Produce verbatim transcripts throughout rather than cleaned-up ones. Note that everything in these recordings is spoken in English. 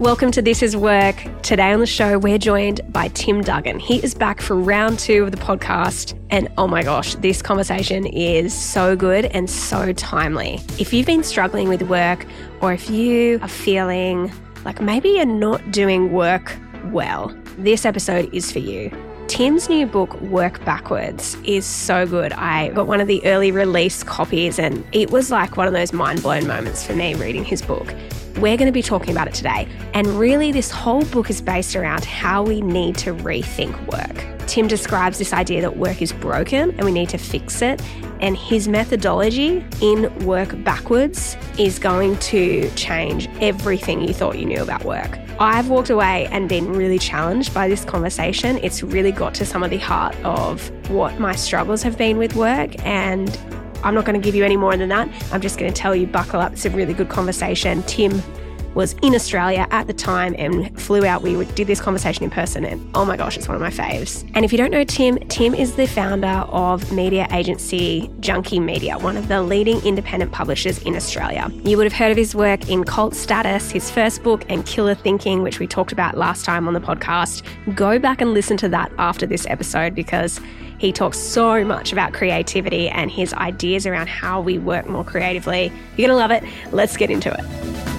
Welcome to This Is Work. Today on the show, we're joined by Tim Duggan. He is back for round two of the podcast. And oh my gosh, this conversation is so good and so timely. If you've been struggling with work, or if you are feeling like maybe you're not doing work well, this episode is for you. Tim's new book, Work Backwards, is so good. I got one of the early release copies and it was like one of those mind-blown moments for me reading his book. We're going to be talking about it today. And really, this whole book is based around how we need to rethink work. Tim describes this idea that work is broken and we need to fix it. And his methodology in Work Backwards is going to change everything you thought you knew about work. I've walked away and been really challenged by this conversation. It's really got to some of the heart of what my struggles have been with work, and I'm not going to give you any more than that. I'm just going to tell you, buckle up. It's a really good conversation. Tim was in Australia at the time and flew out. We did this conversation in person and oh my gosh, it's one of my faves. And if you don't know Tim, Tim is the founder of media agency Junkee Media, one of the leading independent publishers in Australia. You would have heard of his work in Cult Status, his first book, and Killer Thinking, which we talked about last time on the podcast. Go back and listen to that after this episode because he talks so much about creativity and his ideas around how we work more creatively. You're going to love it. Let's get into it.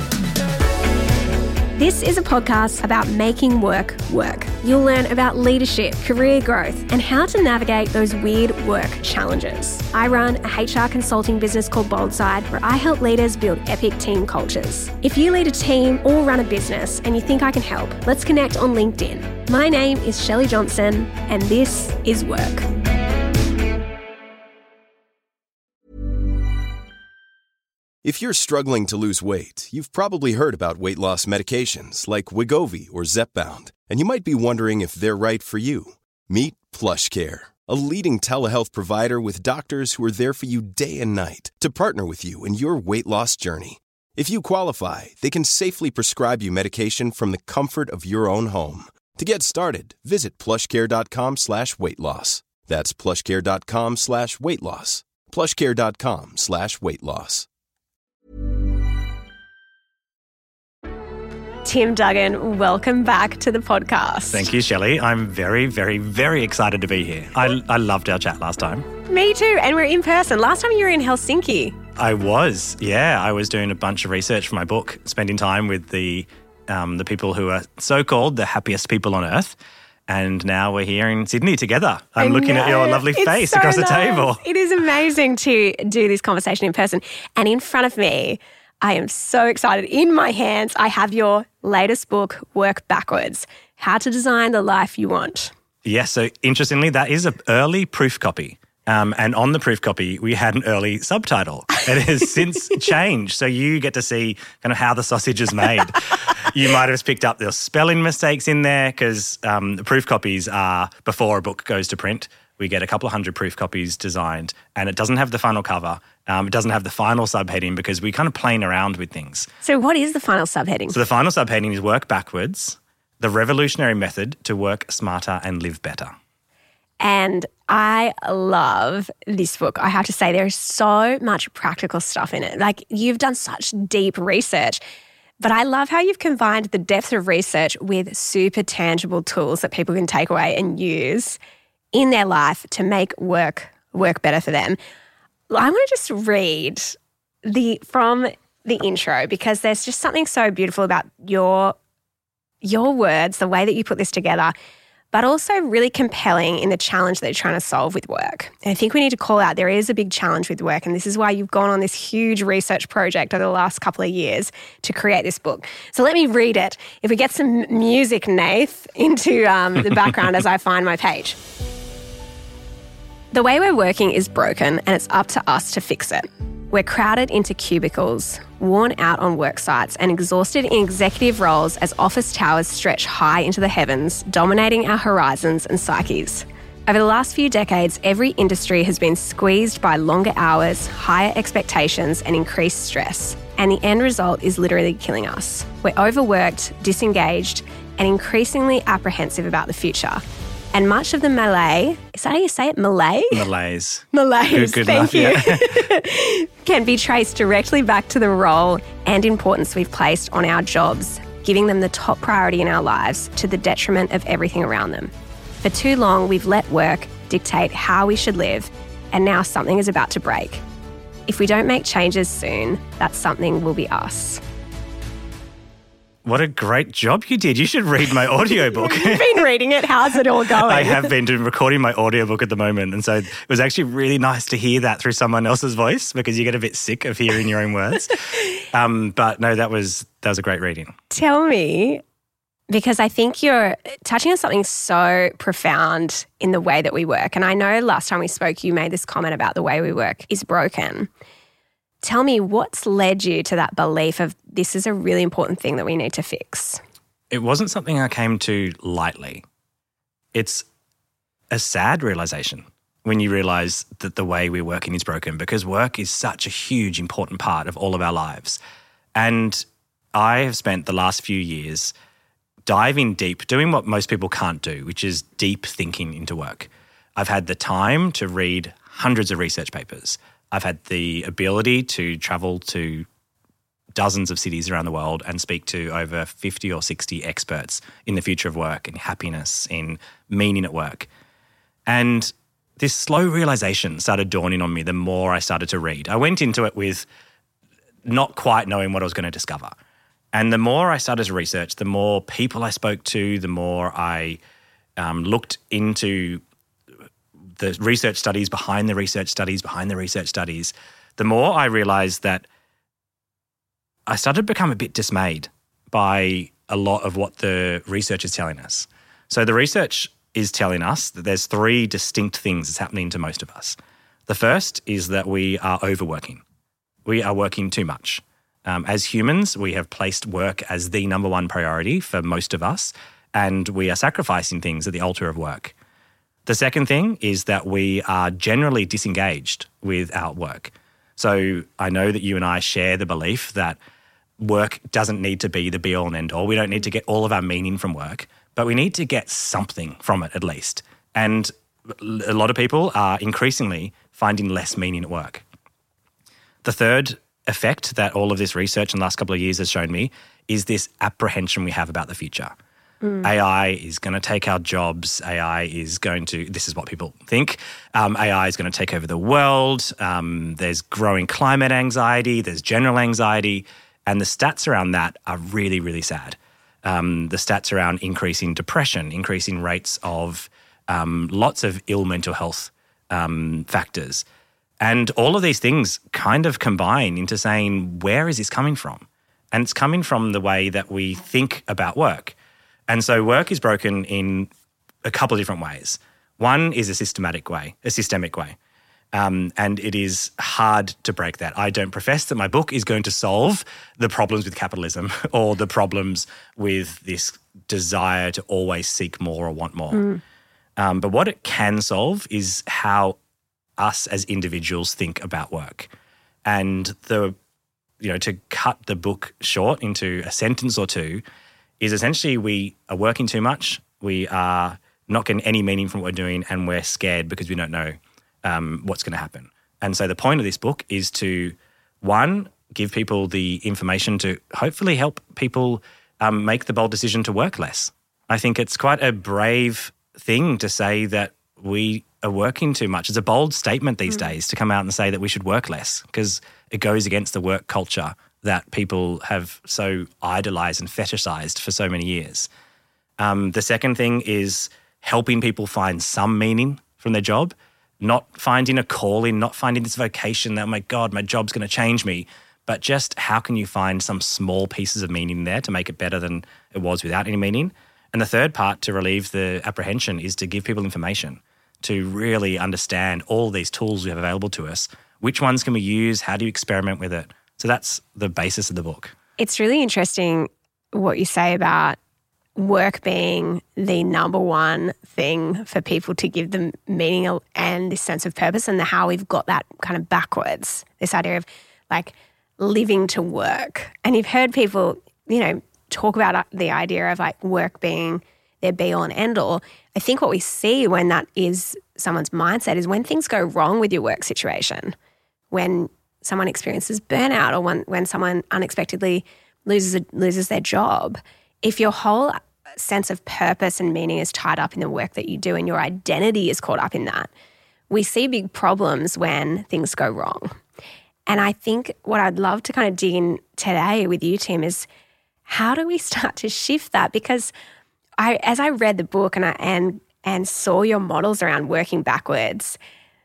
This is a podcast about making work work. You'll learn about leadership, career growth, and how to navigate those weird work challenges. I run a H R consulting business called Boldside, where I help leaders build epic team cultures. If you lead a team or run a business and you think I can help, let's connect on LinkedIn. My name is Shelley Johnson, and this is Work. If you're struggling to lose weight, you've probably heard about weight loss medications like Wegovy or Zepbound, and you might be wondering if they're right for you. Meet PlushCare, a leading telehealth provider with doctors who are there for you day and night to partner with you in your weight loss journey. If you qualify, they can safely prescribe you medication from the comfort of your own home. To get started, visit plushcare.com slash weight loss. That's plushcare.com slash weight loss. plushcare.com slash weight loss. Tim Duggan, welcome back to the podcast. Thank you, Shelley. I'm very, very, very excited to be here. I, I loved our chat last time. Me too, and we're in person. Last time you were in Helsinki. I was, yeah. I was doing a bunch of research for my book, spending time with the um, the people who are so-called the happiest people on earth. And now we're here in Sydney together. I'm looking at your lovely it's face so across nice. the table. It is amazing to do this conversation in person. And in front of me, I am so excited. In my hands, I have your latest book, Work Backwards, How to Design the Life You Want. Yes, so interestingly, that is an early proof copy. Um, and on the proof copy, we had an early subtitle. It has since changed. So you get to see kind of how the sausage is made. You might have picked up the spelling mistakes in there because um, the proof copies are before a book goes to print. We get a couple of hundred proof copies designed and it doesn't have the final cover. Um, it doesn't have the final subheading because we kind of playing around with things. So what is the final subheading? So the final subheading is Work Backwards, the revolutionary method to work smarter and live better. And I love this book. I have to say there is so much practical stuff in it. Like you've done such deep research, but I love how you've combined the depth of research with super tangible tools that people can take away and use in their life to make work work better for them. I want to just read the from the intro because there's just something so beautiful about your your words, the way that you put this together, but also really compelling in the challenge that you're trying to solve with work. And I think we need to call out there is a big challenge with work, and this is why you've gone on this huge research project over the last couple of years to create this book. So let me read it. If we get some music, Nath, into um, the background as I find my page. The way we're working is broken and it's up to us to fix it. We're crowded into cubicles, worn out on work sites and exhausted in executive roles as office towers stretch high into the heavens, dominating our horizons and psyches. Over the last few decades, every industry has been squeezed by longer hours, higher expectations and increased stress. And the end result is literally killing us. We're overworked, disengaged and increasingly apprehensive about the future. And much of the Malay, is that how you say it, Malay? Malaise. Malaise, Good, good thank enough, you. Yeah. Can be traced directly back to the role and importance we've placed on our jobs giving them the top priority in our lives to the detriment of everything around them. For too long, we've let work dictate how we should live, and now something is about to break. If we don't make changes soon, that something will be us. What a great job you did. You should read my audiobook. You've been reading it. How's it all going? I have been recording my audiobook at the moment. And so it was actually really nice to hear that through someone else's voice, because you get a bit sick of hearing your own words. Um, but no, that was that was a great reading. Tell me, because I think you're touching on something so profound in the way that we work. And I know last time we spoke, you made this comment about the way we work is broken. Tell me, what's led you to that belief of this is a really important thing that we need to fix? It wasn't something I came to lightly. It's a sad realization when you realize that the way we're working is broken, because work is such a huge, important part of all of our lives. And I have spent the last few years diving deep, doing what most people can't do, which is deep thinking into work. I've had the time to read hundreds of research papers. I've had the ability to travel to dozens of cities around the world and speak to over fifty or sixty experts in the future of work, in happiness, in meaning at work. And this slow realization started dawning on me the more I started to read. I went into it with not quite knowing what I was going to discover. And the more I started to research, the more people I spoke to, the more I um, looked into the research studies behind the research studies behind the research studies, the more I realized that I started to become a bit dismayed by a lot of what the research is telling us. So the research is telling us that there's three distinct things that's happening to most of us. The first is that we are overworking. We are working too much. Um, as humans, we have placed work as the number one priority for most of us, and we are sacrificing things at the altar of work. The second thing is that we are generally disengaged with our work. So I know that you and I share the belief that work doesn't need to be the be-all and end-all. We don't need to get all of our meaning from work, but we need to get something from it at least. And a lot of people are increasingly finding less meaning at work. The third effect that all of this research in the last couple of years has shown me is this apprehension we have about the future. Mm. A I is going to take our jobs. A I is going to, this is what people think, um, A I is going to take over the world. Um, there's growing climate anxiety. There's general anxiety. And the stats around that are really, really sad. Um, the stats around increasing depression, increasing rates of um, lots of ill mental health um, factors. And all of these things kind of combine into saying, where is this coming from? And it's coming from the way that we think about work. And so work is broken in a couple of different ways. One is a systematic way, a systemic way. Um, and it is hard to break that. I don't profess that my book is going to solve the problems with capitalism or the problems with this desire to always seek more or want more. Mm. Um, but what it can solve is how us as individuals think about work. And the, you know, to cut the book short into a sentence or two is essentially we are working too much, we are not getting any meaning from what we're doing, and we're scared because we don't know um, what's going to happen. And so the point of this book is to, one, give people the information to hopefully help people um, make the bold decision to work less. I think it's quite a brave thing to say that we are working too much. It's a bold statement these mm. days to come out and say that we should work less, because it goes against the work culture that people have so idolized and fetishized for so many years. Um, the second thing is helping people find some meaning from their job, not finding a calling, not finding this vocation that, oh my God, my job's going to change me, but just how can you find some small pieces of meaning there to make it better than it was without any meaning? And the third part to relieve the apprehension is to give people information to really understand all these tools we have available to us. Which ones can we use? How do you experiment with it? So that's the basis of the book. It's really interesting what you say about work being the number one thing for people to give them meaning and this sense of purpose, and how we've got that kind of backwards, this idea of like living to work. And you've heard people, you know, talk about the idea of like work being their be-all and end-all. I think what we see when that is someone's mindset is when things go wrong with your work situation, when someone experiences burnout or when, when someone unexpectedly loses a, loses their job, if your whole sense of purpose and meaning is tied up in the work that you do and your identity is caught up in that, we see big problems when things go wrong. And I think what I'd love to kind of dig in today with you, Tim, is how do we start to shift that? Because I, as I read the book and I, and and saw your models around working backwards,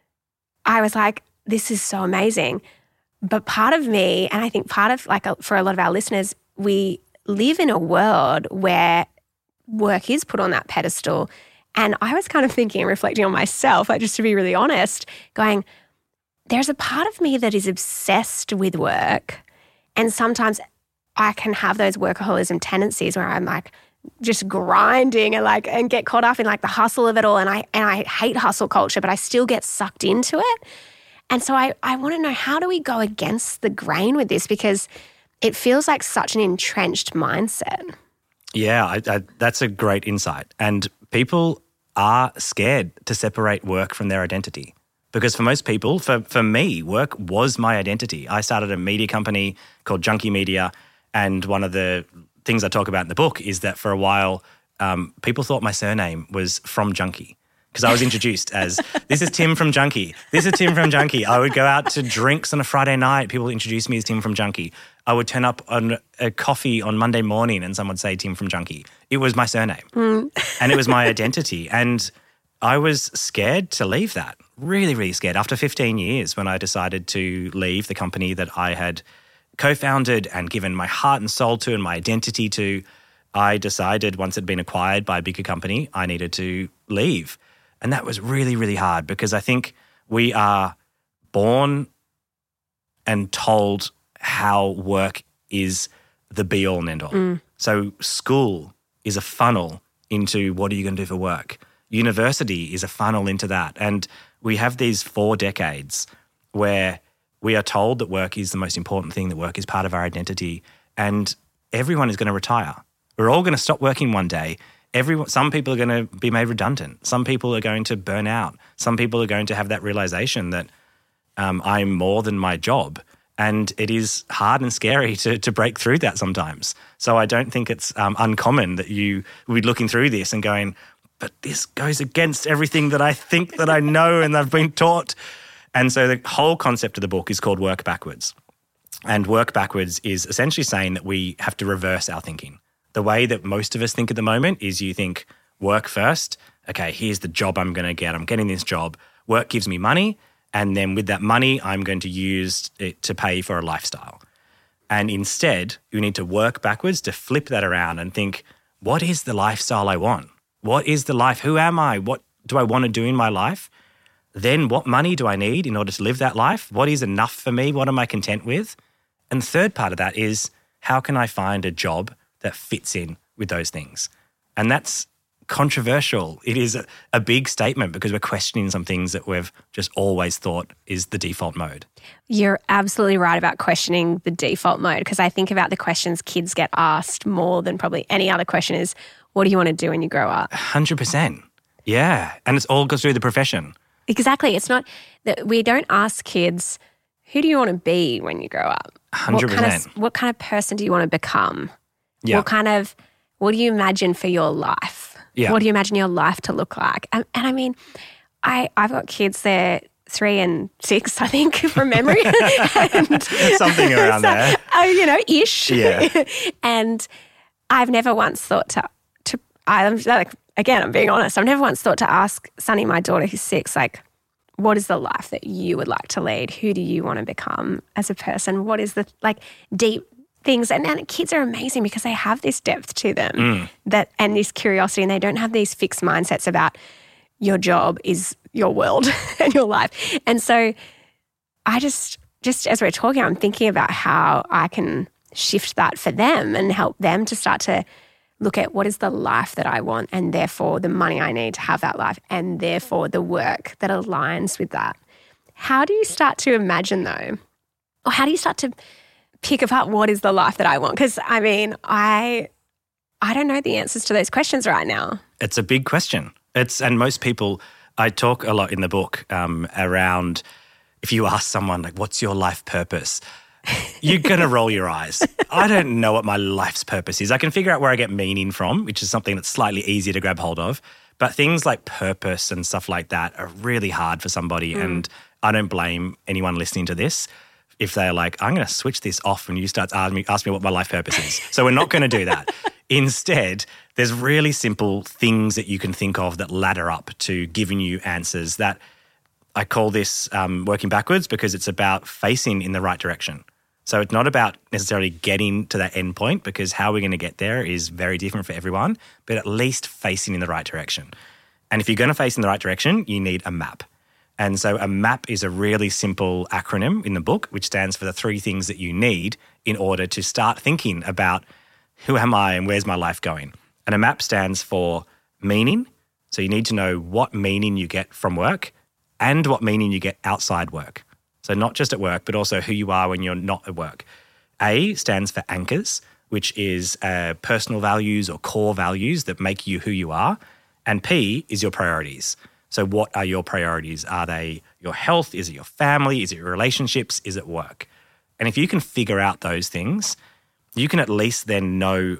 I was like, this is so amazing. But part of me, and I think part of, like, for a lot of our listeners, we live in a world where work is put on that pedestal. And I was kind of thinking and reflecting on myself, like, just to be really honest, going, there's a part of me that is obsessed with work. And sometimes I can have those workaholism tendencies where I'm like just grinding and like and get caught up in like the hustle of it all. And I and I hate hustle culture, but I still get sucked into it. And so I, I want to know, how do we go against the grain with this? Because it feels like such an entrenched mindset. Yeah, I, I, that's a great insight. And people are scared to separate work from their identity. Because for most people, for, for me, work was my identity. I started a media company called Junkie Media, and one of the things I talk about in the book is that for a while, um, people thought my surname was from Junkie, because I was introduced as, this is Tim from Junkie, this is Tim from Junkie. I would go out to drinks on a Friday night, people would introduce me as Tim from Junkie. I would turn up on a coffee on Monday morning and someone would say Tim from Junkie. It was my surname mm. and it was my identity. And I was scared to leave that, really, really scared. After fifteen years, when I decided to leave the company that I had co-founded and given my heart and soul to and my identity to, I decided once it had been acquired by a bigger company, I needed to leave. And that was really, really hard, because I think we are born and told how work is the be-all and end-all. Mm. So school is a funnel into what are you going to do for work. University is a funnel into that. And we have these four decades where we are told that work is the most important thing, that work is part of our identity, and everyone is going to retire. We're all going to stop working one day. Everyone, some people are going to be made redundant. Some people are going to burn out. Some people are going to have that realization that um, I'm more than my job. And it is hard and scary to to break through that sometimes. So I don't think it's um, uncommon that you would be looking through this and going, but this goes against everything that I think that I know and I've been taught. And so the whole concept of the book is called Work Backwards. And work backwards is essentially saying that we have to reverse our thinking. The way that most of us think at the moment is you think work first. Okay, here's the job I'm going to get. I'm getting this job. Work gives me money. And then with that money, I'm going to use it to pay for a lifestyle. And instead, you need to work backwards to flip that around and think, what is the lifestyle I want? What is the life? Who am I? What do I want to do in my life? Then what money do I need in order to live that life? What is enough for me? What am I content with? And the third part of that is, how can I find a job that fits in with those things? And that's controversial. It is a, a big statement, because we're questioning some things that we've just always thought is the default mode. You're absolutely right about questioning the default mode, because I think about the questions kids get asked more than probably any other question is, what do you want to do when you grow up? one hundred percent. Yeah. And it's all goes through the profession. Exactly. It's not that we don't ask kids, who do you want to be when you grow up? one hundred percent. What kind of, what kind of person do you want to become? Yeah. What kind of, what do you imagine for your life? Yeah. What do you imagine your life to look like? And, and I mean, I, I've got kids, they're three and six, I think, from memory. and, Something around so, there. Uh, you know, ish. Yeah. And I've never once thought to, to I'm like, again, I'm being honest, I've never once thought to ask Sunny, my daughter who's six, like, what is the life that you would like to lead? Who do you want to become as a person? What is the, like, deep things? And, and kids are amazing because they have this depth to them mm. that and this curiosity, and they don't have these fixed mindsets about your job is your world and your life. And so I just, just as we're talking, I'm thinking about how I can shift that for them and help them to start to look at what is the life that I want, and therefore the money I need to have that life, and therefore the work that aligns with that. How do you start to imagine though, or how do you start to pick apart what is the life that I want? Because I mean, I I don't know the answers to those questions right now. It's a big question. It's and most people, I talk a lot in the book um, around if you ask someone like, what's your life purpose? you're going to roll your eyes. I don't know what my life's purpose is. I can figure out where I get meaning from, which is something that's slightly easier to grab hold of. But things like purpose and stuff like that are really hard for somebody. Mm. And I don't blame anyone listening to this if they're like, I'm going to switch this off when you start asking me, ask me what my life purpose is. So we're not going to do that. Instead, there's really simple things that you can think of that ladder up to giving you answers that I call this um, working backwards because it's about facing in the right direction. So it's not about necessarily getting to that end point because how we're going to get there is very different for everyone, but at least facing in the right direction. And if you're going to face in the right direction, you need a map. And so a map is a really simple acronym in the book, which stands for the three things that you need in order to start thinking about who am I and where's my life going. And a map stands for meaning. So you need to know what meaning you get from work and what meaning you get outside work. So not just at work, but also who you are when you're not at work. A stands for anchors, which is uh, personal values or core values that make you who you are. And P is your priorities. So what are your priorities? Are they your health? Is it your family? Is it your relationships? Is it work? And if you can figure out those things, you can at least then know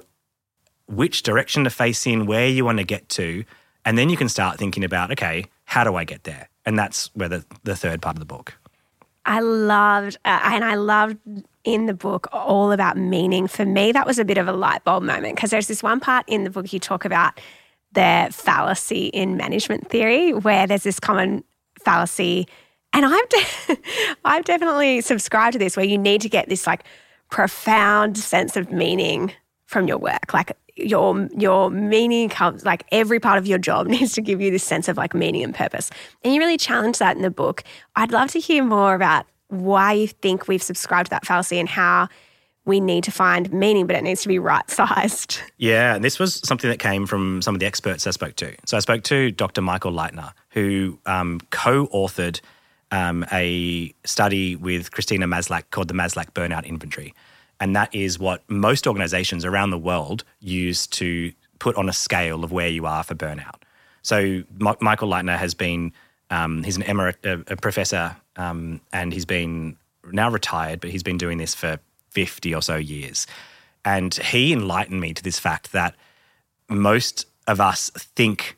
which direction to face in, where you want to get to, and then you can start thinking about, okay, how do I get there? And that's where the, the third part of the book. I loved, uh, and I loved in the book all about meaning. For me, that was a bit of a light bulb moment because there's this one part in the book you talk about the fallacy in management theory where there's this common fallacy, and I've de- I've definitely subscribed to this where you need to get this like profound sense of meaning from your work. Like your your meaning comes, like every part of your job needs to give you this sense of like meaning and purpose. And you really challenge that in the book. I'd love to hear more about why you think we've subscribed to that fallacy and how we need to find meaning, but it needs to be right-sized. Yeah, and this was something that came from some of the experts I spoke to. So I spoke to Doctor Michael Leitner, who um, co-authored um, a study with Christina Maslach called the Maslach Burnout Inventory. And that is what most organizations around the world use to put on a scale of where you are for burnout. So M- Michael Leitner has been, um, he's an emerit, a, a professor, um, and he's been now retired, but he's been doing this for fifty or so years. And he enlightened me to this fact that most of us think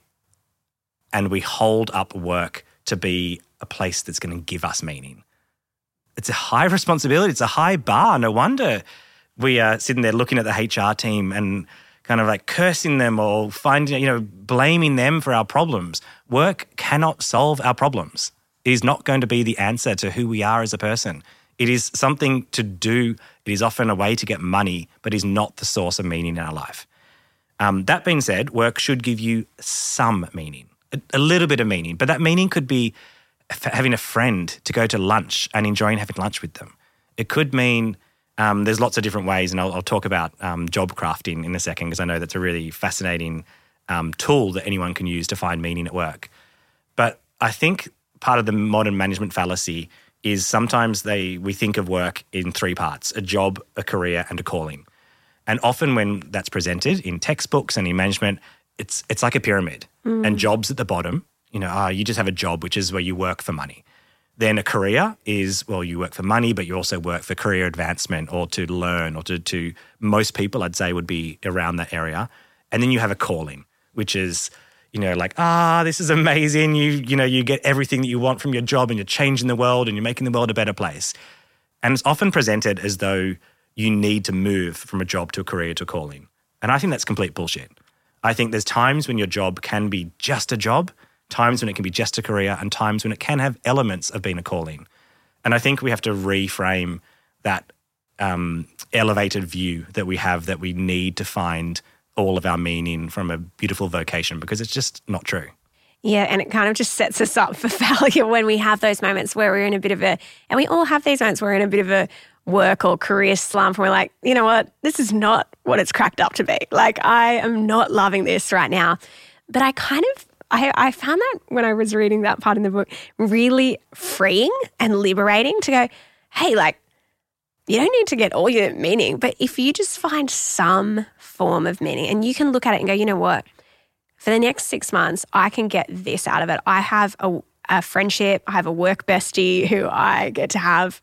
and we hold up work to be a place that's going to give us meaning. It's a high responsibility. It's a high bar. No wonder we are sitting there looking at the H R team and kind of like cursing them or finding, you know, blaming them for our problems. Work cannot solve our problems. It is not going to be the answer to who we are as a person. It is something to do. It is often a way to get money, but is not the source of meaning in our life. Um, that being said, work should give you some meaning, a, a little bit of meaning, but that meaning could be having a friend to go to lunch and enjoying having lunch with them. It could mean um, there's lots of different ways, and I'll, I'll talk about um, job crafting in a second because I know that's a really fascinating um, tool that anyone can use to find meaning at work. But I think part of the modern management fallacy is sometimes they we think of work in three parts: a job, a career, and a calling. And often when that's presented in textbooks and in management, it's it's like a pyramid. Mm. And jobs at the bottom, you know, ah, you just have a job, which is where you work for money. Then a career is, well, you work for money, but you also work for career advancement or to learn or to, to most people, I'd say, would be around that area. And then you have a calling, which is, you know, like, ah, this is amazing. You, you know, you get everything that you want from your job and you're changing the world and you're making the world a better place. And it's often presented as though you need to move from a job to a career to a calling. And I think that's complete bullshit. I think there's times when your job can be just a job, times when it can be just a career, and times when it can have elements of being a calling. And I think we have to reframe that um, elevated view that we have that we need to find all of our meaning from a beautiful vocation, because it's just not true. Yeah, and it kind of just sets us up for failure when we have those moments where we're in a bit of a, and we all have these moments where we're in a bit of a work or career slump and we're like, you know what, this is not what it's cracked up to be. Like, I am not loving this right now. But I kind of, I, I found that when I was reading that part in the book really freeing and liberating to go, hey, like, you don't need to get all your meaning, but if you just find some form of meaning and you can look at it and go, you know what, for the next six months, I can get this out of it. I have a, a friendship, I have a work bestie who I get to have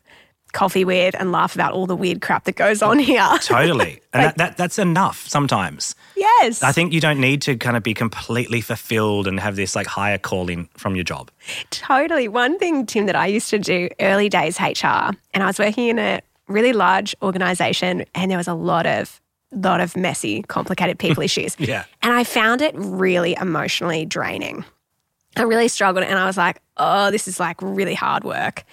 coffee with and laugh about all the weird crap that goes on here. Totally. And that, that that's enough sometimes. Yes. I think you don't need to kind of be completely fulfilled and have this like higher calling from your job. Totally. One thing, Tim, that I used to do early days H R, and I was working in a really large organisation and there was a lot of lot of messy, complicated people issues. Yeah. And I found it really emotionally draining. I really struggled and I was like, oh, this is like really hard work.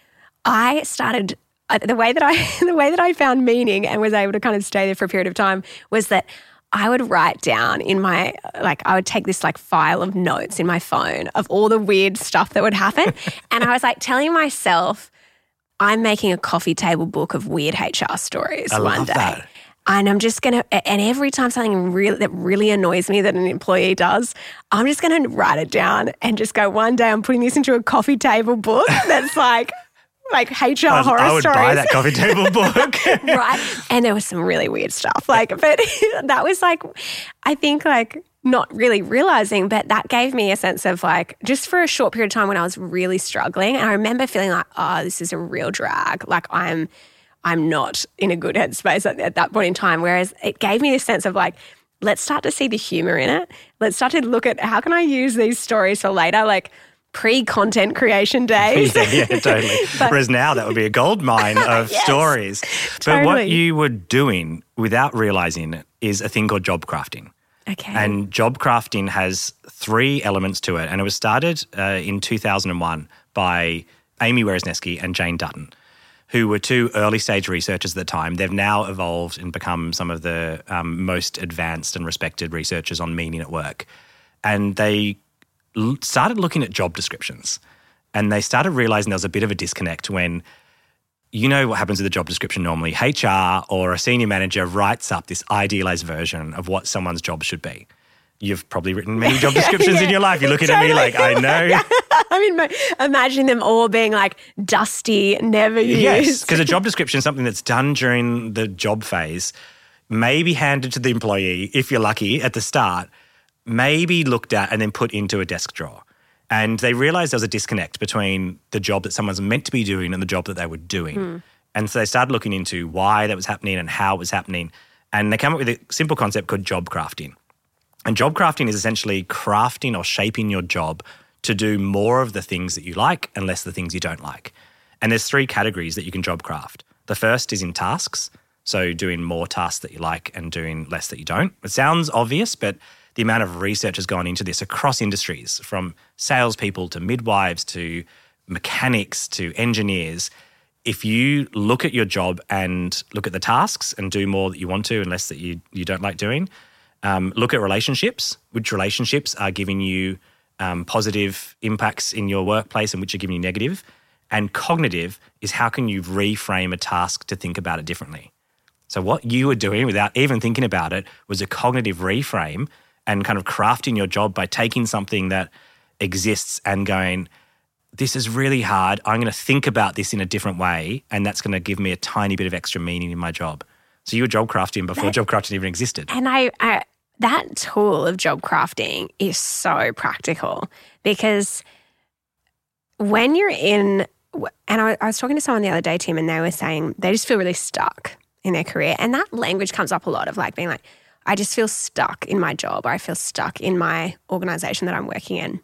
I started uh, the way that I the way that I found meaning and was able to kind of stay there for a period of time was that I would write down in my like I would take this like file of notes in my phone of all the weird stuff that would happen, and I was like telling myself, I'm making a coffee table book of weird H R stories I one love day. That. And I'm just going to, and every time something really, that really annoys me that an employee does, I'm just going to write it down and just go, one day I'm putting this into a coffee table book that's like, like H R I, horror I would stories. buy that coffee table book. Right. And there was some really weird stuff. Like, but that was like, I think like not really realizing, but that gave me a sense of like, just for a short period of time when I was really struggling. And I remember feeling like, oh, this is a real drag. Like I'm, I'm not in a good headspace at, at that point in time. Whereas it gave me this sense of like, let's start to see the humor in it. Let's start to look at how can I use these stories for later, like pre-content creation days. yeah, yeah, totally. But, Whereas now that would be a gold mine of yes, stories. But totally. what you were doing without realizing it is a thing called job crafting. Okay. And job crafting has three elements to it. And it was started uh, in two thousand one by Amy Wierzneski and Jane Dutton, who were two early-stage researchers at the time. They've now evolved and become some of the um, most advanced and respected researchers on meaning at work. And they l- started looking at job descriptions, and they started realising there was a bit of a disconnect when, you know what happens with a job description normally. H R or a senior manager writes up this idealised version of what someone's job should be. You've probably written many job descriptions yeah, in your life. You're looking totally. at me like, I know. Yeah. I mean, imagine them all being like dusty, never used. Yes, because a job description is something that's done during the job phase, maybe handed to the employee, if you're lucky, at the start, maybe looked at and then put into a desk drawer. And they realised there was a disconnect between the job that someone's meant to be doing and the job that they were doing. Mm. And so they started looking into why that was happening and how it was happening. And they came up with a simple concept called job crafting. And job crafting is essentially crafting or shaping your job to do more of the things that you like and less of the things you don't like. And there's three categories that you can job craft. The first is in tasks, so doing more tasks that you like and doing less that you don't. It sounds obvious, but the amount of research has gone into this across industries, from salespeople to midwives to mechanics to engineers. If you look at your job and look at the tasks and do more that you want to and less that you, you don't like doing, um, look at relationships, which relationships are giving you um, positive impacts in your workplace and which are giving you negative. And cognitive is how can you reframe a task to think about it differently. So what you were doing without even thinking about it was a cognitive reframe and kind of crafting your job by taking something that exists and going, this is really hard. I'm going to think about this in a different way, and that's going to give me a tiny bit of extra meaning in my job. So you were job crafting before that, job crafting even existed. And I, I that tool of job crafting is so practical because when you're in, and I, I was talking to someone the other day, Tim, and they were saying they just feel really stuck in their career. And that language comes up a lot of like being like, I just feel stuck in my job, or I feel stuck in my organisation that I'm working in.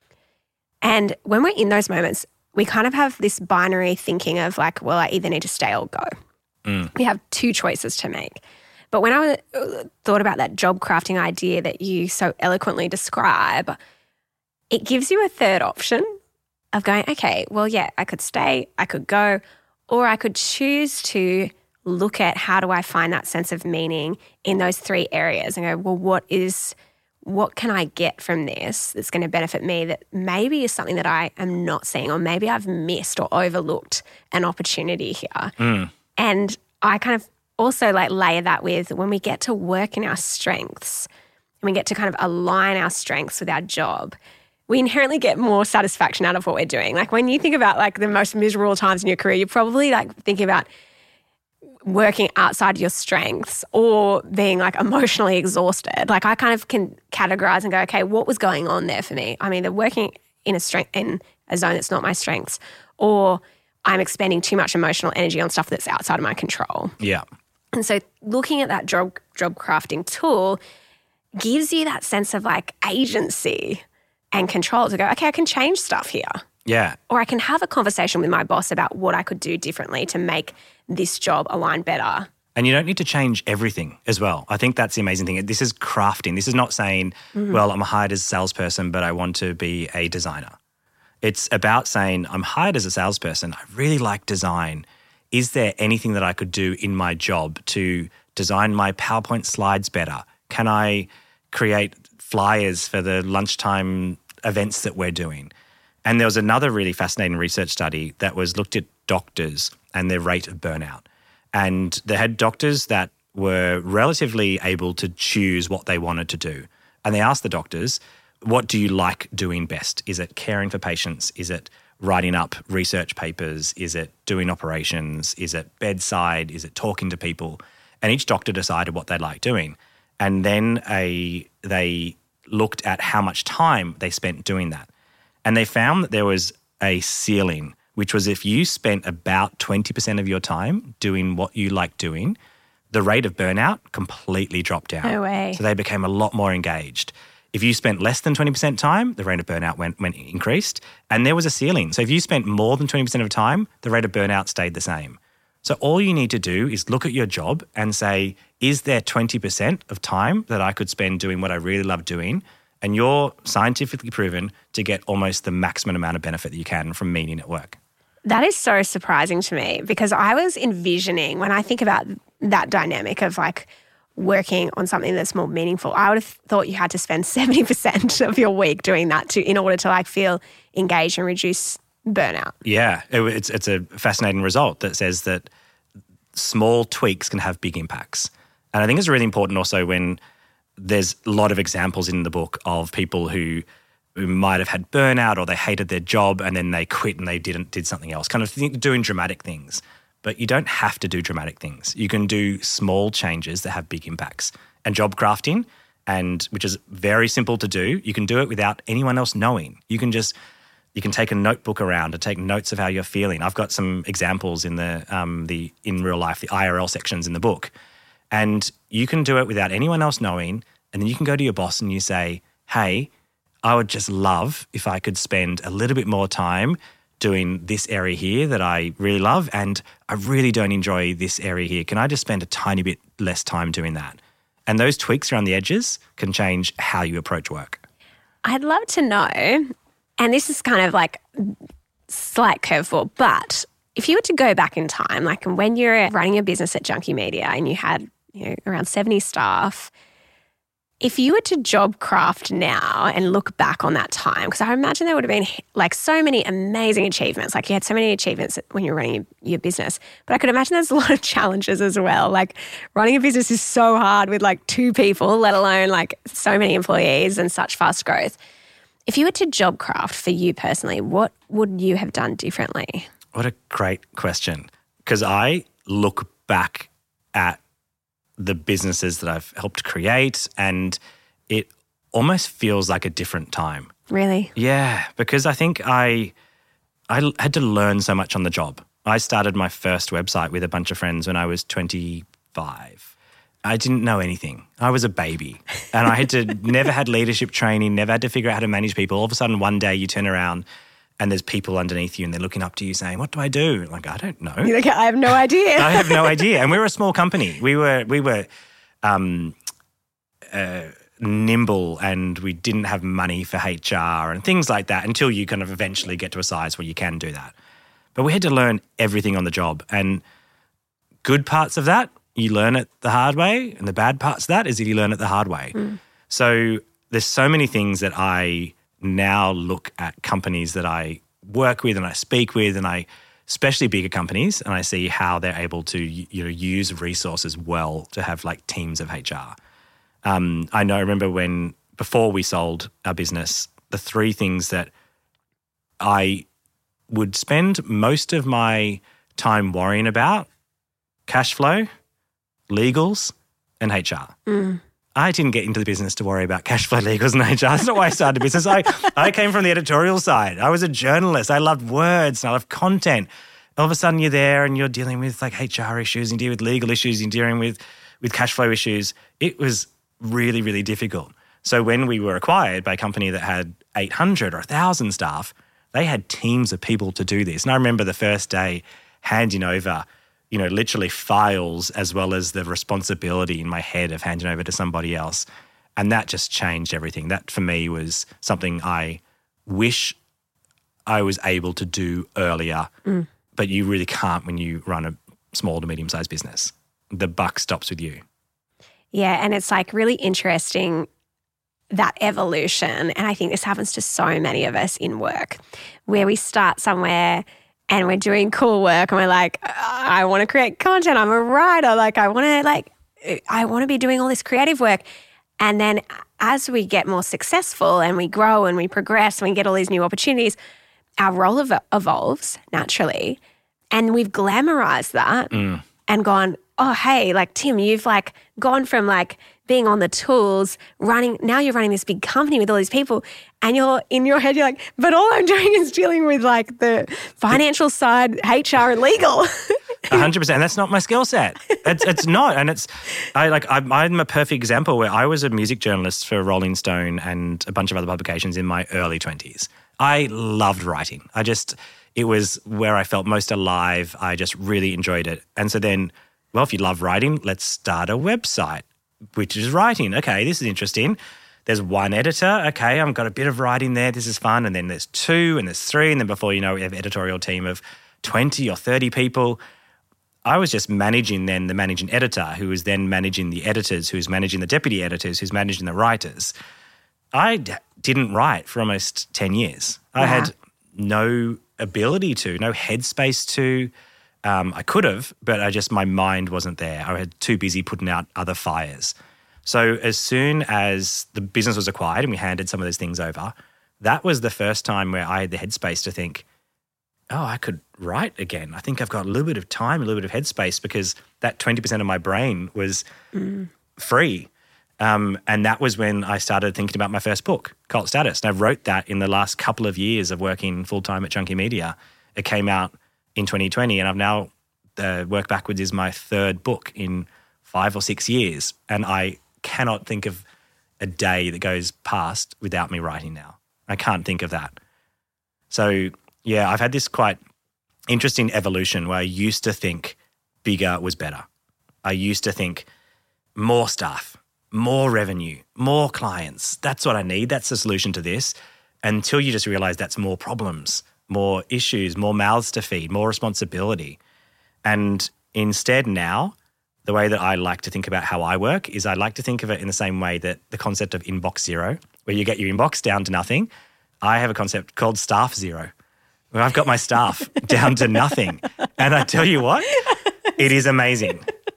And when we're in those moments, we kind of have this binary thinking of like, well, I either need to stay or go. Mm. We have two choices to make. But when I thought about that job crafting idea that you so eloquently describe, it gives you a third option of going, okay, well, yeah, I could stay, I could go, or I could choose to look at how do I find that sense of meaning in those three areas and go, well, what is, what can I get from this that's going to benefit me that maybe is something that I am not seeing, or maybe I've missed or overlooked an opportunity here. Mm. And I kind of also like layer that with when we get to work in our strengths and we get to kind of align our strengths with our job, we inherently get more satisfaction out of what we're doing. Like when you think about like the most miserable times in your career, you're probably like thinking about working outside your strengths or being like emotionally exhausted. Like I kind of can categorize and go, okay, what was going on there for me? I'm either working in a strength in a zone that's not my strengths, or I'm expending too much emotional energy on stuff that's outside of my control. Yeah. And so looking at that job job crafting tool gives you that sense of like agency and control to go, okay, I can change stuff here. Yeah. Or I can have a conversation with my boss about what I could do differently to make this job align better. And you don't need to change everything as well. I think that's the amazing thing. This is crafting. This is not saying, mm-hmm. well, I'm hired as a salesperson, but I want to be a designer. It's about saying, I'm hired as a salesperson. I really like design. Is there anything that I could do in my job to design my PowerPoint slides better? Can I create flyers for the lunchtime events that we're doing? And there was another really fascinating research study that was looked at doctors and their rate of burnout. And they had doctors that were relatively able to choose what they wanted to do. And they asked the doctors, what do you like doing best? Is it caring for patients? Is it writing up research papers? Is it doing operations? Is it bedside? Is it talking to people? And each doctor decided what they liked doing. And then a, they looked at how much time they spent doing that. And they found that there was a ceiling, which was if you spent about twenty percent of your time doing what you like doing, the rate of burnout completely dropped down. No way. So they became a lot more engaged. If you spent less than twenty percent time, the rate of burnout went, went increased, and there was a ceiling. So if you spent more than twenty percent of time, the rate of burnout stayed the same. So all you need to do is look at your job and say, is there twenty percent of time that I could spend doing what I really love doing? And you're scientifically proven to get almost the maximum amount of benefit that you can from meaning at work. That is so surprising to me because I was envisioning, when I think about that dynamic of like working on something that's more meaningful, I would have thought you had to spend seventy percent of your week doing that to in order to like feel engaged and reduce burnout. Yeah, it, it's it's a fascinating result that says that small tweaks can have big impacts. And I think it's really important also when there's a lot of examples in the book of people who who might have had burnout or they hated their job and then they quit and they didn't did something else, kind of th- doing dramatic things. But you don't have to do dramatic things. You can do small changes that have big impacts. And job crafting, and which is very simple to do, you can do it without anyone else knowing. You can just you can take a notebook around and take notes of how you're feeling. I've got some examples in the um, the in real life, the I R L sections in the book. And you can do it without anyone else knowing. And then you can go to your boss and you say, hey, I would just love if I could spend a little bit more time doing this area here that I really love, and I really don't enjoy this area here. Can I just spend a tiny bit less time doing that? And those tweaks around the edges can change how you approach work. I'd love to know, and this is kind of like slight curveball, but if you were to go back in time, like when you're running a business at Junkee Media and you had, you know, around seventy staff, if you were to job craft now and look back on that time, because I imagine there would have been like so many amazing achievements, like you had so many achievements when you're running your business, but I could imagine there's a lot of challenges as well. Like running a business is so hard with like two people, let alone like so many employees and such fast growth. If you were to job craft for you personally, what would you have done differently? What a great question. Because I look back at the businesses that I've helped create and it almost feels like a different time. Really? Yeah, because I think I I had to learn so much on the job. I started my first website with a bunch of friends when I was twenty-five. I didn't know anything. I was a baby and I had to never had leadership training, never had to figure out how to manage people. All of a sudden one day you turn around and there's people underneath you and they're looking up to you saying, what do I do? Like, I don't know. You're like, I have no idea. I have no idea. And we were a small company. We were we were um, uh, nimble and we didn't have money for H R and things like that until you kind of eventually get to a size where you can do that. But we had to learn everything on the job. And good parts of that, you learn it the hard way. And the bad parts of that is that you learn it the hard way. Mm. So there's so many things that I now look at companies that I work with and I speak with, and I, especially bigger companies, and I see how they're able to, you know, use resources well to have like teams of H R. Um, I know, I remember when, before we sold our business, the three things that I would spend most of my time worrying about: cash flow, legals, and H R. Mm. I didn't get into the business to worry about cash flow, legals, and H R. That's not why I started a business. I, I came from the editorial side. I was a journalist. I loved words and I loved content. all of a sudden you're there and you're dealing with like H R issues and dealing with legal issues and dealing with, with cash flow issues. It was really, really difficult. So when we were acquired by a company that had eight hundred or one thousand staff, they had teams of people to do this. And I remember the first day handing over, you know, literally files as well as the responsibility in my head of handing over to somebody else. And that just changed everything. That for me was something I wish I was able to do earlier, mm. but you really can't when you run a small to medium-sized business. The buck stops with you. Yeah, and it's like really interesting, that evolution. And I think this happens to so many of us in work, where we start somewhere and we're doing cool work and we're like, I want to create content. I'm a writer. Like I want to like, I want to be doing all this creative work. And then as we get more successful and we grow and we progress and we get all these new opportunities, our role ev- evolves naturally. And we've glamorized that mm. and gone, oh, hey, like Tim, you've like gone from like being on the tools, running, now you're running this big company with all these people, and you're in your head, you're like, but all I'm doing is dealing with like the financial side, H R and legal. A hundred percent. That's not my skill set. It's it's not. And it's, I like, I'm, I'm a perfect example where I was a music journalist for Rolling Stone and a bunch of other publications in my early twenties. I loved writing. I just, it was where I felt most alive. I just really enjoyed it. And so then, well, if you love writing, let's start a website, which is writing. Okay, this is interesting. There's one editor. Okay, I've got a bit of writing there. This is fun. And then there's two and there's three. And then before you know it, we have an editorial team of twenty or thirty people. I was just managing then the managing editor, who was then managing the editors, who's managing the deputy editors, who's managing the writers. I d- didn't write for almost ten years. I wow. had no ability to, no headspace to. Um, I could have, but I just, my mind wasn't there. I had too busy putting out other fires. So as soon as the business was acquired and we handed some of those things over, that was the first time where I had the headspace to think, oh, I could write again. I think I've got a little bit of time, a little bit of headspace, because that twenty percent of my brain was mm. free. Um, and that was when I started thinking about my first book, Cult Status. And I wrote that in the last couple of years of working full-time at Chunky Media. It came out in twenty twenty, and I've now, uh, Work Backwards is my third book in five or six years. And I cannot think of a day that goes past without me writing now. I can't think of that. So, yeah, I've had this quite interesting evolution where I used to think bigger was better. I used to think more staff, more revenue, more clients. That's what I need. That's the solution to this. Until you just realize that's more problems, more issues, more mouths to feed, more responsibility. And instead now, the way that I like to think about how I work is I like to think of it in the same way that the concept of inbox zero, where you get your inbox down to nothing. I have a concept called staff zero, where I've got my staff down to nothing. And I tell you what, it is amazing.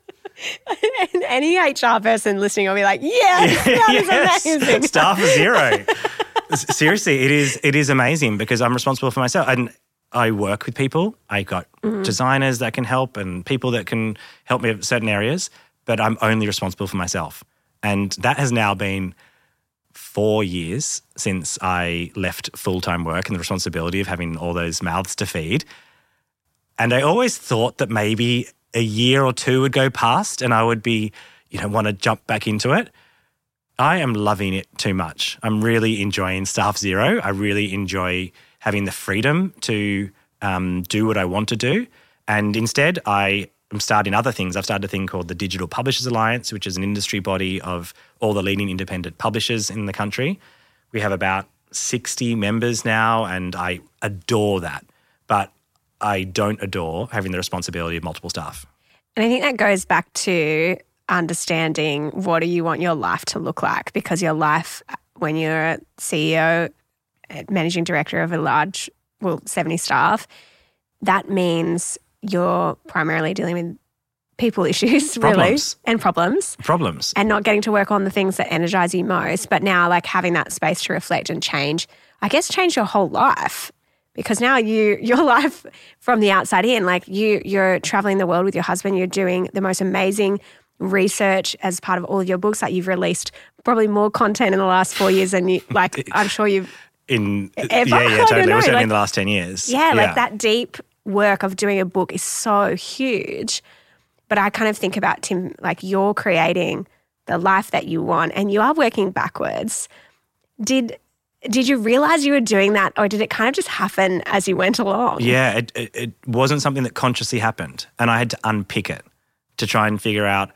And any H R person listening will be like, yes, that yes. is amazing. Staff zero. Seriously, it is it is amazing because I'm responsible for myself. And I work with people. I got mm-hmm. designers that can help and people that can help me with certain areas, but I'm only responsible for myself. And that has now been four years since I left full-time work and the responsibility of having all those mouths to feed. And I always thought that maybe a year or two would go past and I would be, you know, want to jump back into it. I am loving it too much. I'm really enjoying Staff Zero. I really enjoy having the freedom to um, do what I want to do. And instead, I am starting other things. I've started a thing called the Digital Publishers Alliance, which is an industry body of all the leading independent publishers in the country. We have about sixty members now, and I adore that. But I don't adore having the responsibility of multiple staff. And I think that goes back to understanding what do you want your life to look like, because your life, when you're a C E O, managing director of a large, well, seventy staff, that means you're primarily dealing with people issues, really, problems. and problems. Problems. And not getting to work on the things that energize you most. But now, like, having that space to reflect and change, I guess change your whole life. Because now you, your life from the outside in, like you, you're traveling the world with your husband, you're doing the most amazing research as part of all of your books. Like you've released probably more content in the last four years than you, like I'm sure you've in ever. yeah, yeah, totally. Know, Certainly like, in the last ten years. Yeah, yeah, like that deep work of doing a book is so huge. But I kind of think about, Tim, like you're creating the life that you want and you are working backwards. Did did you realize you were doing that, or did it kind of just happen as you went along? Yeah, it, it, it wasn't something that consciously happened, and I had to unpick it to try and figure out,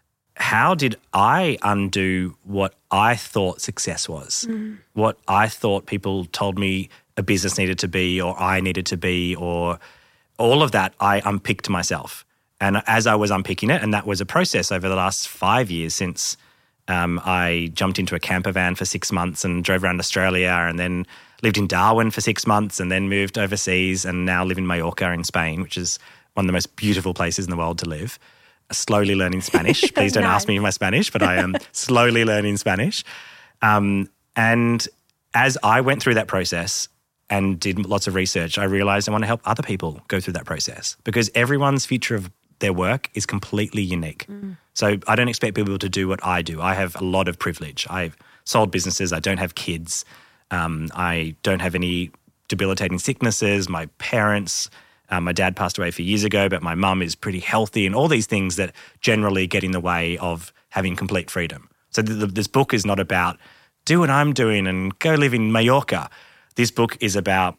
how did I undo what I thought success was, mm. what I thought people told me a business needed to be or I needed to be, or all of that I unpicked myself. And as I was unpicking it, and that was a process over the last five years since um, I jumped into a camper van for six months and drove around Australia, and then lived in Darwin for six months and then moved overseas and now live in Mallorca in Spain, which is one of the most beautiful places in the world to live. Slowly learning Spanish. Please don't Nice. ask me my Spanish, but I am slowly learning Spanish. Um, and as I went through that process and did lots of research, I realized I want to help other people go through that process, because everyone's future of their work is completely unique. Mm. So I don't expect people to do what I do. I have a lot of privilege. I've sold businesses. I don't have kids. Um, I don't have any debilitating sicknesses. My parents... Um, my dad passed away a few years ago, but my mum is pretty healthy, and all these things that generally get in the way of having complete freedom. So th- th- this book is not about do what I'm doing and go live in Mallorca. This book is about,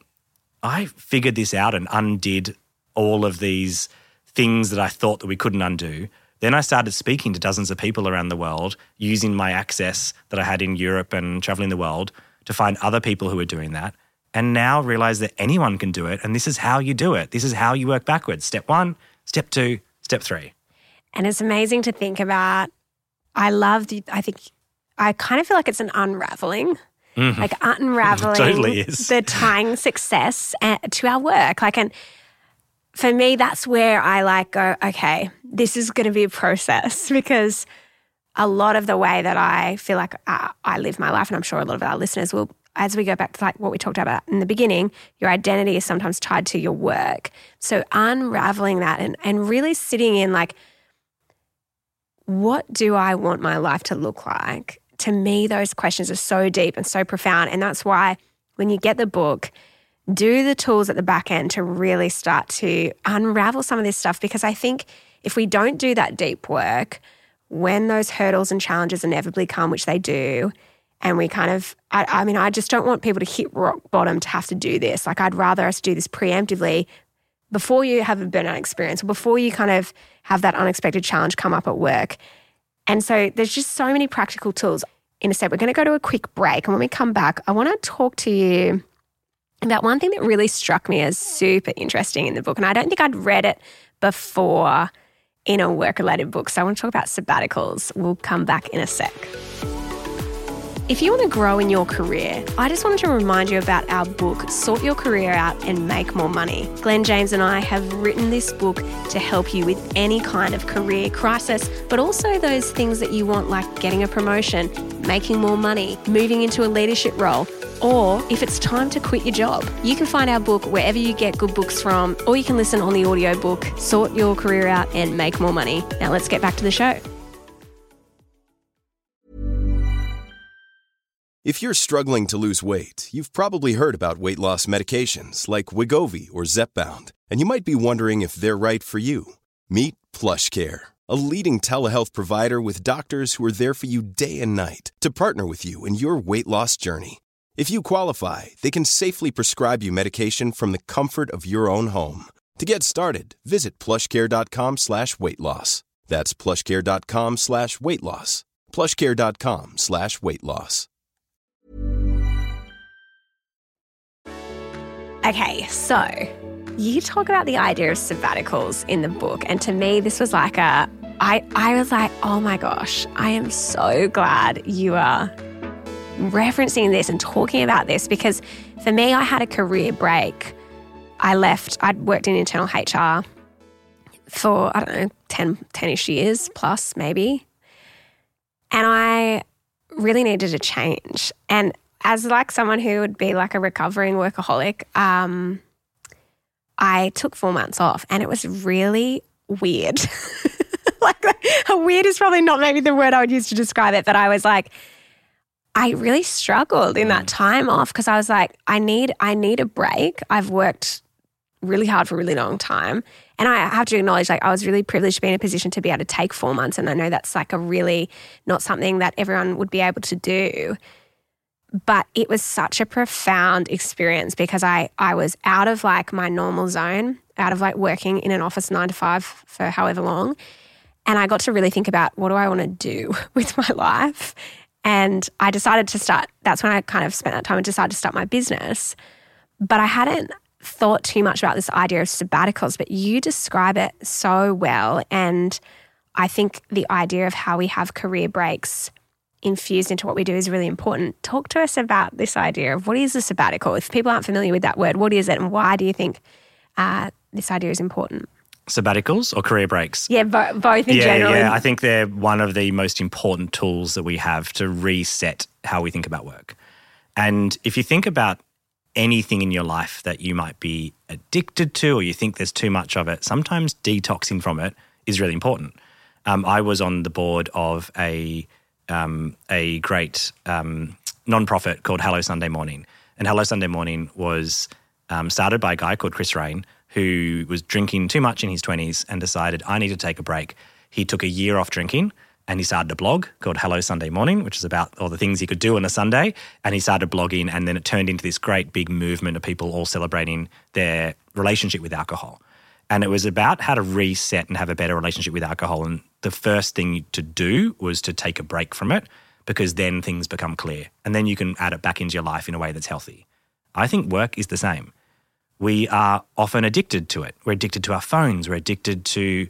I figured this out and undid all of these things that I thought that we couldn't undo. Then I started speaking to dozens of people around the world, using my access that I had in Europe and traveling the world to find other people who were doing that. And now realize that anyone can do it, and this is how you do it. This is how you work backwards. Step one, step two, step three. And it's amazing to think about. I love the, I think, I kind of feel like it's an unraveling, mm-hmm. like unraveling totally is. the tying success to our work. Like, and for me, that's where I like go, okay, this is going to be a process, because a lot of the way that I feel like I, I live my life, and I'm sure a lot of our listeners will, as we go back to like what we talked about in the beginning, your identity is sometimes tied to your work. So unraveling that and, and really sitting in like, what do I want my life to look like? To me, those questions are so deep and so profound. And that's why when you get the book, do the tools at the back end to really start to unravel some of this stuff. Because I think if we don't do that deep work, when those hurdles and challenges inevitably come, which they do, and we kind of, I, I mean, I just don't want people to hit rock bottom to have to do this. Like, I'd rather us do this preemptively before you have a burnout experience, or before you kind of have that unexpected challenge come up at work. And so there's just so many practical tools. In a sec, we're going to go to a quick break. And when we come back, I want to talk to you about one thing that really struck me as super interesting in the book. And I don't think I'd read it before in a work-related book. So I want to talk about sabbaticals. We'll come back in a sec. If you want to grow in your career, I just wanted to remind you about our book, Sort Your Career Out and Make More Money. Glenn James and I have written this book to help you with any kind of career crisis, but also those things that you want, like getting a promotion, making more money, moving into a leadership role, or if it's time to quit your job. You can find our book wherever you get good books from, or you can listen on the audiobook, Sort Your Career Out and Make More Money. Now let's get back to the show. If you're struggling to lose weight, you've probably heard about weight loss medications like Wegovy or Zepbound, and you might be wondering if they're right for you. Meet PlushCare, a leading telehealth provider with doctors who are there for you day and night to partner with you in your weight loss journey. If you qualify, they can safely prescribe you medication from the comfort of your own home. To get started, visit plushcare.com slash weight loss. That's plushcare.com slash weight loss. plushcare.com slash weight loss. Okay, so you talk about the idea of sabbaticals in the book. And to me, this was like a, I, I was like, oh my gosh, I am so glad you are referencing this and talking about this, because for me, I had a career break. I left, I'd worked in internal H R for, I don't know, ten, ten-ish years plus maybe. And I really needed a change. And as like someone who would be like a recovering workaholic, um, I took four months off, and it was really weird. Like, weird is probably not maybe the word I would use to describe it, but I was like, I really struggled in that time off, because I was like, I need, I need a break. I've worked really hard for a really long time. And I have to acknowledge, like, I was really privileged to be in a position to be able to take four months. And I know that's like a really not something that everyone would be able to do. But it was such a profound experience because I, I was out of like my normal zone, out of like working in an office nine to five for however long. And I got to really think about, what do I want to do with my life? And I decided to start, that's when I kind of spent that time and decided to start my business. But I hadn't thought too much about this idea of sabbaticals, but you describe it so well. And I think the idea of how we have career breaks infused into what we do is really important. Talk to us about this idea of what is a sabbatical. If people aren't familiar with that word, what is it and why do you think uh, this idea is important? Sabbaticals or career breaks? Yeah, bo- both in yeah, general. Yeah, I think they're one of the most important tools that we have to reset how we think about work. And if you think about anything in your life that you might be addicted to or you think there's too much of it, sometimes detoxing from it is really important. Um, I was on the board of a um, a great um, nonprofit called Hello Sunday Morning. And Hello Sunday Morning was um, started by a guy called Chris Rain, who was drinking too much in his twenties and decided, I need to take a break. He took a year off drinking and he started a blog called Hello Sunday Morning, which is about all the things he could do on a Sunday. And he started blogging, and then it turned into this great big movement of people all celebrating their relationship with alcohol. And it was about how to reset and have a better relationship with alcohol. And the first thing to do was to take a break from it, because then things become clear. And then you can add it back into your life in a way that's healthy. I think work is the same. We are often addicted to it. We're addicted to our phones. We're addicted to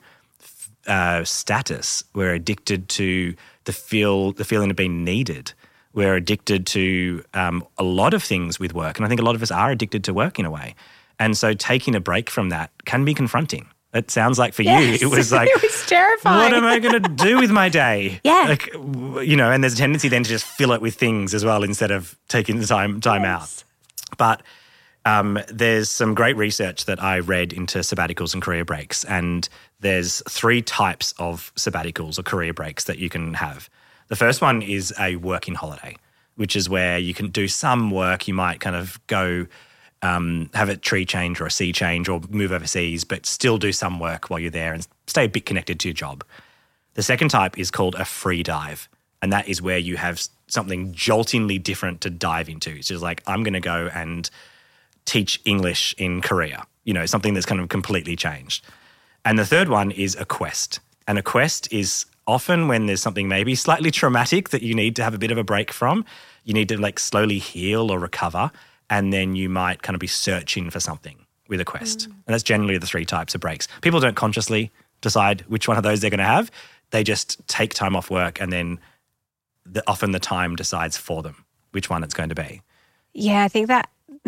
uh, status. We're addicted to the feel, the feeling of being needed. We're addicted to um, a lot of things with work. And I think a lot of us are addicted to work in a way. And so taking a break from that can be confronting. It sounds like for yes, you, it was like, it was terrifying. What am I going to do with my day? Yeah. Like, you know, and there's a tendency then to just fill it with things as well instead of taking the time, time yes. out. But um, there's some great research that I read into sabbaticals and career breaks. And there's three types of sabbaticals or career breaks that you can have. The first one is a working holiday, which is where you can do some work. You might kind of go Um, have a tree change or a sea change or move overseas, but still do some work while you're there and stay a bit connected to your job. The second type is called a free dive, and that is where you have something joltingly different to dive into. It's just like, I'm going to go and teach English in Korea, you know, something that's kind of completely changed. And the third one is a quest. And a quest is often when there's something maybe slightly traumatic that you need to have a bit of a break from. You need to like slowly heal or recover. And then you might kind of be searching for something with a quest. Mm. And that's generally the three types of breaks. People don't consciously decide which one of those they're going to have. They just take time off work, and then the, often the time decides for them which one it's going to be. Yeah, I think that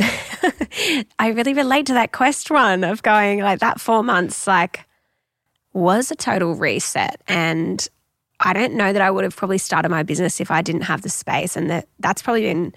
I really relate to that quest one of going like that four months like was a total reset. And I don't know that I would have probably started my business if I didn't have the space. And that that's probably been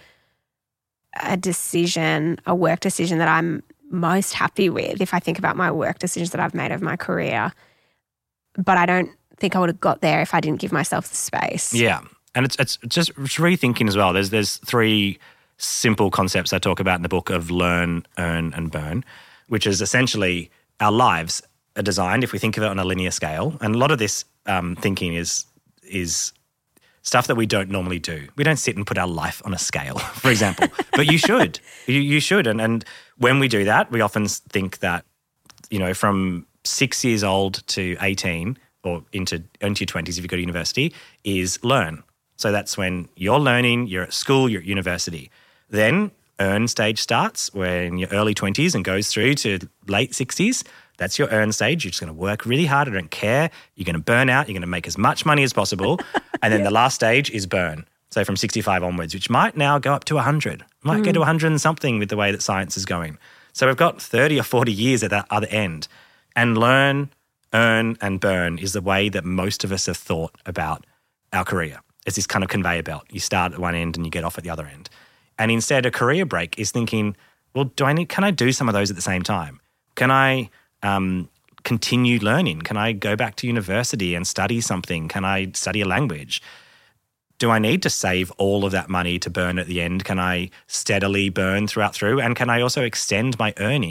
a decision, a work decision that I'm most happy with if I think about my work decisions that I've made over my career. But I don't think I would have got there if I didn't give myself the space. Yeah. And it's it's just it's rethinking as well. There's there's three simple concepts I talk about in the book of learn, earn, and burn, which is essentially our lives are designed, if we think of it on a linear scale. And a lot of this um, thinking is is stuff that we don't normally do. We don't sit and put our life on a scale, for example, but you should. You, you should. And, and when we do that, we often think that, you know, from six years old to eighteen or into, into your twenties if you go to university is learn. So that's when you're learning, you're at school, you're at university. Then earn stage starts when in your early twenties and goes through to late sixties. That's your earn stage. You're just going to work really hard. I don't care. You're going to burn out. You're going to make as much money as possible. And then yeah. the last stage is burn. So from sixty-five onwards, which might now go up to one hundred. Might mm. get to one hundred and something with the way that science is going. So we've got thirty or forty years at that other end. And learn, earn, and burn is the way that most of us have thought about our career. It's this kind of conveyor belt. You start at one end and you get off at the other end. And instead, a career break is thinking, well, do I need? Can I do some of those at the same time? Can I Um, continue learning? Can I go back to university and study something? Can I study a language? Do I need to save all of that money to burn at the end? Can I steadily burn throughout through? And can I also extend my earning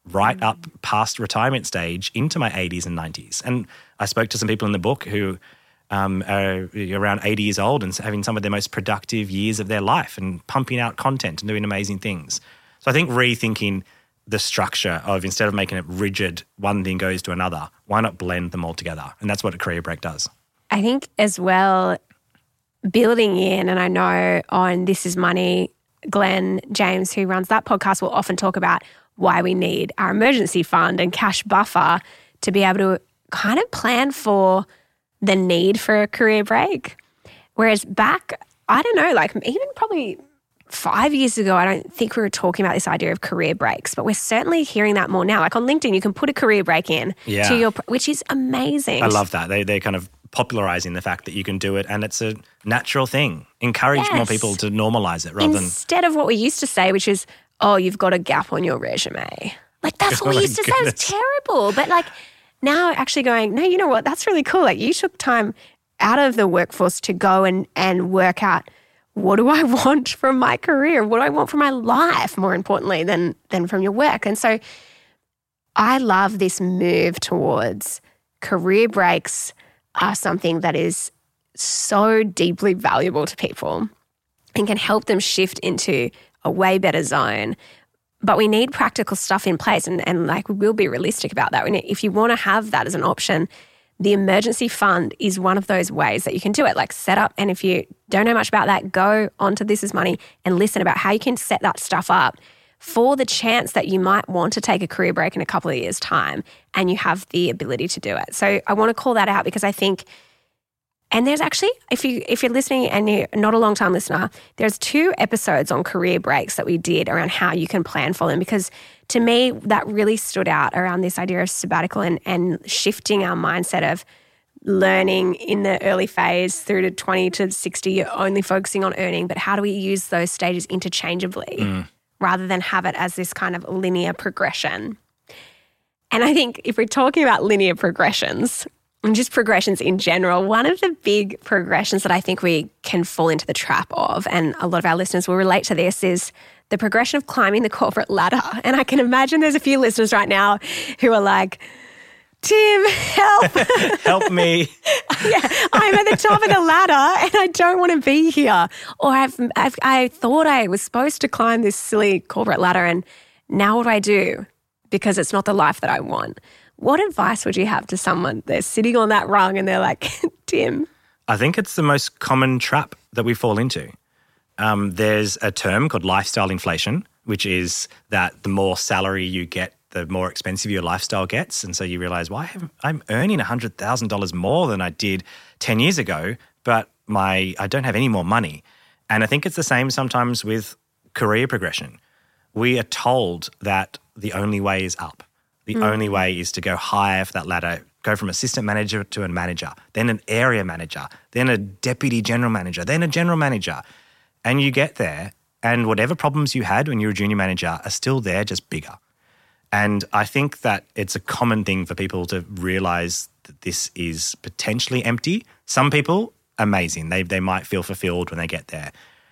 right up past retirement stage into my eighties and nineties. And I spoke to some people in the book who um, are around eighty years old and having some of their most productive years of their life and pumping out content and doing amazing things. So I think rethinking the structure of, instead of making it rigid, one thing goes to another, why not blend them all together? And that's what a career break does. I think as well, building in, and I know on This Is Money, Glenn James, who runs that podcast, will often talk about why we need our emergency fund and cash buffer to be able to kind of plan for the need for a career break. Whereas back, I don't know, like even probably five years ago, I don't think we were talking about this idea of career breaks, but we're certainly hearing that more now. Like on LinkedIn, you can put a career break in, yeah. to your, which is amazing. I love that. They, they're kind of popularizing the fact that you can do it and it's a natural thing. Encourage yes. more people to normalize it rather Instead than... Instead of what we used to say, which is, oh, you've got a gap on your resume. Like that's what Oh we my used to goodness. say. It's terrible. But like now actually going, no, you know what? That's really cool. Like you took time out of the workforce to go and, and work out, what do I want from my career? What do I want from my life, more importantly, than than from your work? And so I love this move towards career breaks are something that is so deeply valuable to people and can help them shift into a way better zone. But we need practical stuff in place, and, and like we will be realistic about that. If you want to have that as an option, the emergency fund is one of those ways that you can do it, like set up. And if you don't know much about that, go onto This Is Money and listen about how you can set that stuff up for the chance that you might want to take a career break in a couple of years' time and you have the ability to do it. So I want to call that out because I think, and there's actually, if, you, if you're listening and you're not a long-time listener, there's two episodes on career breaks that we did around how you can plan for them, because to me, that really stood out around this idea of sabbatical and, and shifting our mindset of learning in the early phase through to twenty to sixty, you're only focusing on earning, but how do we use those stages interchangeably mm. rather than have it as this kind of linear progression? And I think if we're talking about linear progressions and just progressions in general, one of the big progressions that I think we can fall into the trap of, and a lot of our listeners will relate to this, is the progression of climbing the corporate ladder. And I can imagine there's a few listeners right now who are like, Tim, help. Help me. Yeah, I'm at the top of the ladder and I don't want to be here. Or I've, I've, I thought I was supposed to climb this silly corporate ladder and now what do I do? Because it's not the life that I want. What advice would you have to someone that's sitting on that rung and they're like, Tim? I think it's the most common trap that we fall into. Um, there's a term called lifestyle inflation, which is that the more salary you get, the more expensive your lifestyle gets. And so you realize, why well, I'm earning one hundred thousand dollars more than I did ten years ago, but my I don't have any more money. And I think it's the same sometimes with career progression. We are told that the only way is up. The mm. only way is to go higher for that ladder, go from assistant manager to a manager, then an area manager, then a deputy general manager, then a general manager. And you get there and whatever problems you had when you were a junior manager are still there, just bigger. And I think that it's a common thing for people to realize that this is potentially empty. Some people, amazing. They they might feel fulfilled when they get there.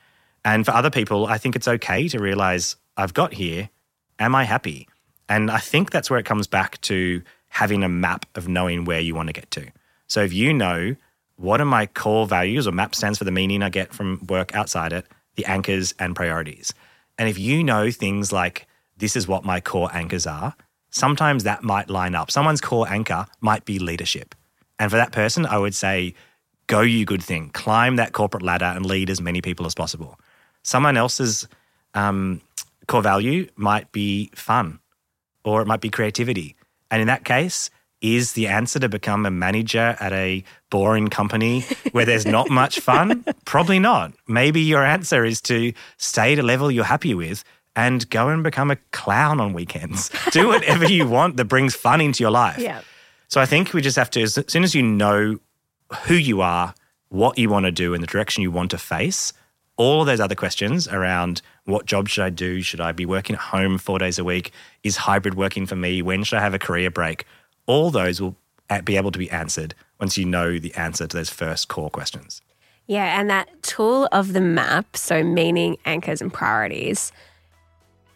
And for other people, I think it's okay to realize I've got here. Am I happy? And I think that's where it comes back to having a map of knowing where you want to get to. So if you know what are my core values, or MAP stands for the meaning I get from work outside it, the anchors and priorities. And if you know things like this is what my core anchors are, sometimes that might line up. Someone's core anchor might be leadership. And for that person, I would say, go you good thing. Climb that corporate ladder and lead as many people as possible. Someone else's um, core value might be fun, or it might be creativity. And in that case, is the answer to become a manager at a boring company where there's not much fun? Probably not. Maybe your answer is to stay at a level you're happy with and go and become a clown on weekends. Do whatever you want that brings fun into your life. Yeah. So I think we just have to, as soon as you know who you are, what you want to do and the direction you want to face, all of those other questions around what job should I do? Should I be working at home four days a week? Is hybrid working for me? When should I have a career break? All those will be able to be answered once you know the answer to those first core questions. Yeah, and that tool of the map, so meaning, anchors and priorities,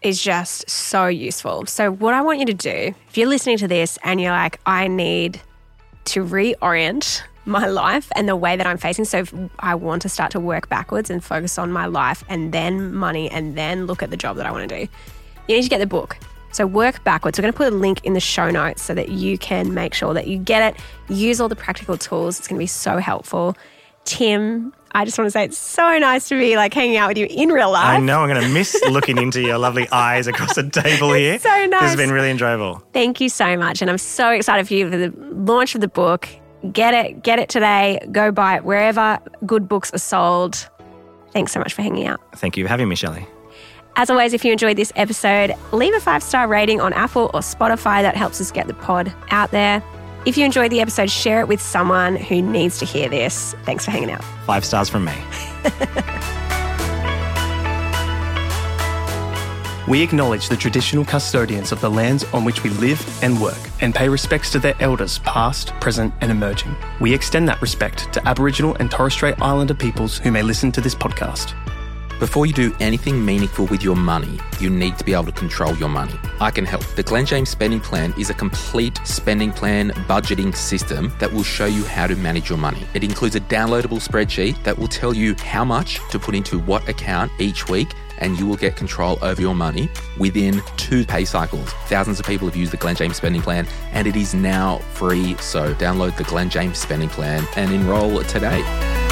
is just so useful. So what I want you to do, if you're listening to this and you're like, I need to reorient my life and the way that I'm facing. So if I want to start to work backwards and focus on my life and then money and then look at the job that I want to do, you need to get the book. So work backwards. We're going to put a link in the show notes so that you can make sure that you get it, use all the practical tools. It's going to be so helpful. Tim, I just want to say it's so nice to be like hanging out with you in real life. I know. I'm going to miss looking into your lovely eyes across the table here. It's so nice. This has been really enjoyable. Thank you so much. And I'm so excited for you for the launch of the book. Get it. Get it today. Go buy it wherever good books are sold. Thanks so much for hanging out. Thank you for having me, Shelley. As always, if you enjoyed this episode, leave a five-star rating on Apple or Spotify. That helps us get the pod out there. If you enjoyed the episode, share it with someone who needs to hear this. Thanks for hanging out. Five stars from me. We acknowledge the traditional custodians of the lands on which we live and work and pay respects to their elders past, present and emerging. We extend that respect to Aboriginal and Torres Strait Islander peoples who may listen to this podcast. Before you do anything meaningful with your money, you need to be able to control your money. I can help. The Glen James Spending Plan is a complete spending plan budgeting system that will show you how to manage your money. It includes a downloadable spreadsheet that will tell you how much to put into what account each week, and you will get control over your money within two pay cycles. Thousands of people have used the Glen James Spending Plan, and it is now free. So download the Glen James Spending Plan and enroll today.